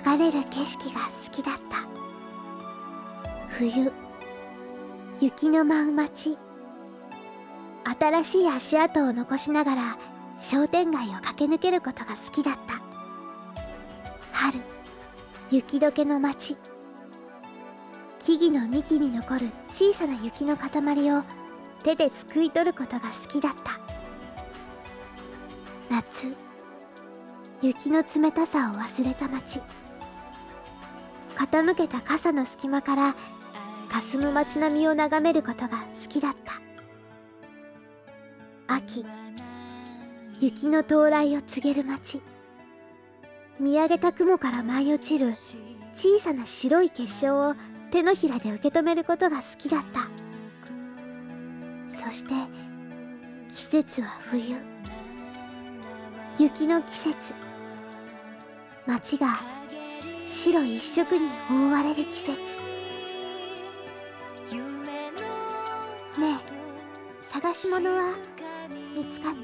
流れる景色が好きだった。冬、雪の舞う街。新しい足跡を残しながら商店街を駆け抜けることが好きだった。春、雪解けの街。木々の幹に残る小さな雪の塊を手ですくい取ることが好きだった。夏、雪の冷たさを忘れた街。傾けた傘の隙間から霞む街並みを眺めることが好きだった。秋、雪の到来を告げる街。見上げた雲から舞い落ちる小さな白い結晶を手のひらで受け止めることが好きだった。そして季節は冬、雪の季節。街が白一色に覆われる季節。ねえ、探し物は見つかった？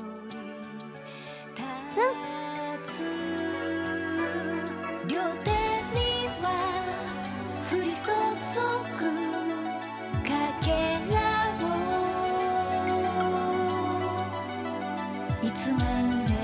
両手には降り注ぐかけらをいつまで